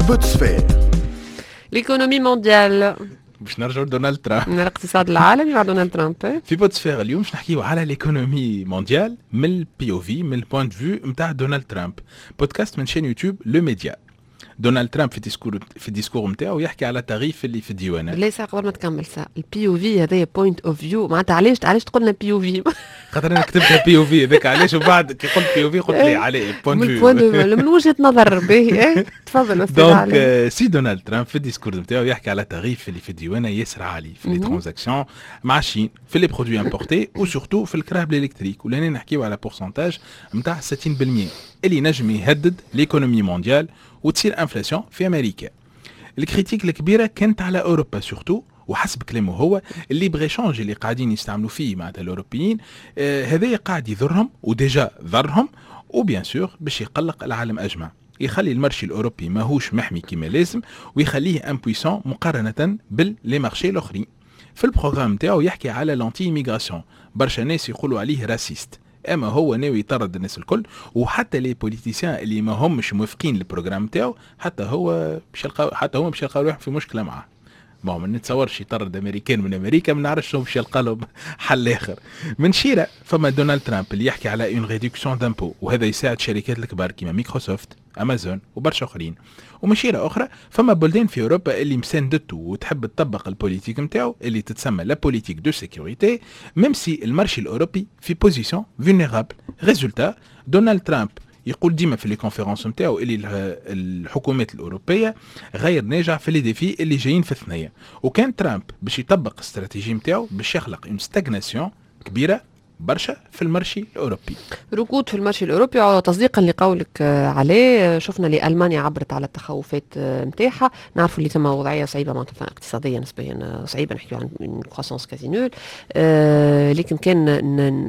بوتسفير. ليكونومي مونديال باش نرجعوا لدونالد ترامب. من الاقتصاد العالمي مع دونالد ترامب. في بوتسفير اليوم باش نحكيو على ليكونومي مونديال من البي او في، من البوينت فيو نتاع دونالد ترامب. بودكاست من شين يوتيوب لو ميديا. دونالد ترامب في الديسكور نتاعو يحكي على التغييف اللي في الديوانات. ليس قبل ما تكمل سا البي او في هذايا بوينت اوف فيو معناتها علاش تقولنا بي او في؟ خاطر انا كتبتها بي او في هذاك علاش، وبعد كي قلت بي او في قلت لي عليه بوينت فيو من وجهه نظر باهي. تفضل استاذ علي. دونك سي دونالد ترامب في الديسكور نتاعو يحكي على التغييف اللي في الديوانه ياسر عالي في لي ترانزاكسيون مع الصين، في لي برودوي امبورتي وسورتو في الكراب الالكتريك. ولهنا نحكيو على بورسنتاج نتاع 60% اللي نجم يهدد ليكونومي مونديال وتصير انفلاسيون في امريكا. الكريتيك الكبيره كانت على اوروبا سورتو، وحسب كلامه هو اللي بغى شونجي اللي قاعدين يستعملوا فيه مع الاوروبيين هذا قاعد يضرهم وديجا ضرهم، وبيان سور باش يقلق العالم اجمع، يخلي المارشي الاوروبي ماهوش محمي كما لازم ويخليه امبويسون مقارنه باللي مارشي الاخرين. في البروغرام نتاعو يحكي على لانتي ميغراسيون، برشا ناس يقولوا عليه راسيست، اما هو ناوي يطرد الناس الكل، وحتى لي بوليتيسيان اللي ما همش موافقين للبروغرام نتاعو حتى هو باش يلقاو روحهم في مشكله معاه. ما نتصورش يطرد امريكان من امريكا، ما نعرفش شنو باش يلقى لهم حل اخر. من شيره فما دونالد ترامب اللي يحكي على اون ريدكسيون دامبو، وهذا يساعد شركات الكبار كيما مايكروسوفت، امازون وبرشا اخرين. ومن شيره اخرى فما بلدان في اوروبا اللي مساندته وتحب تطبق البوليتيك نتاعو اللي تتسمى لا بوليتيك دو سيكوريتي، ميم سي المارشي الاوروبي في بوزيسيون فولنيرابل. ريزولتا دونالد ترامب يقول ديما في لي كونفيرونس نتاعو اللي الحكومات الاوروبيه غير ناجع في لي ديفي اللي جايين في الثنيه، وكان ترامب باش يطبق الاستراتيجيه نتاعو باش يخلق اون ستاغناسيون كبيره برشا في المارشي الاوروبي. ركود في المارشي الاوروبي تصديقا لقولك عليه. شفنا اللي المانيا عبرت على التخوفات نتاعها، نعرفوا اللي ثم وضعيه صعيبه معناتها اقتصاديا نسبيا صعيبه، نحكيو عن كرواسونس كازي نول، لكن كان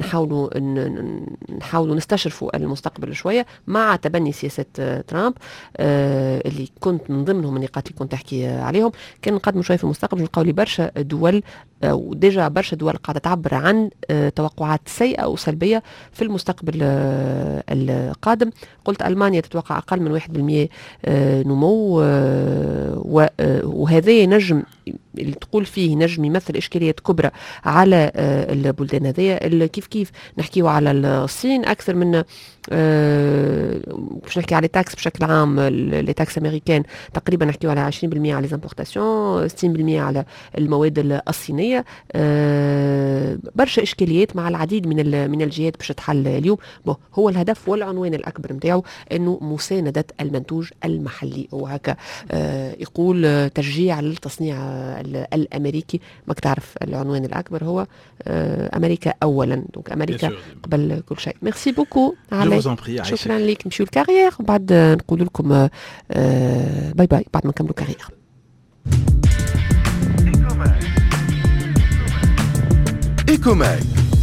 نحاولوا نستشرفوا المستقبل شويه مع تبني سياسات ترامب اللي كنت من ضمنهم النقاط اللي كنت احكي عليهم. كان نقدموا شويه في المستقبل، نلقاو لي برشا دول وديجا برشا دول قاعده تعبر عن توقعات سيئة وسلبية في المستقبل القادم. قلت ألمانيا تتوقع أقل من 1% نمو، وهذا ينجم اللي تقول فيه نجم يمثل إشكاليات كبرى على البلدان هذية. كيف نحكيو على الصين أكثر من باش نحكي على تاكس بشكل عام. لي تاكس امريكان تقريبا نحكيو على 20% على ليزامبورتاسيون، 60% على المواد الصينيه. برشا اشكاليات مع العديد من الجهات باش تحل اليوم. هو الهدف والعنوان الاكبر نتاعو انه مسانده المنتوج المحلي، وهكا يقول تشجيع للتصنيع الامريكي. ما تعرف العنوان الاكبر هو امريكا اولا، دونك امريكا قبل كل شيء. ميرسي بوكو علي، شكرا لك. نمشيو الكارير وبعد نقول لكم باي باي بعد ما نكملوا كارير. إيكوماك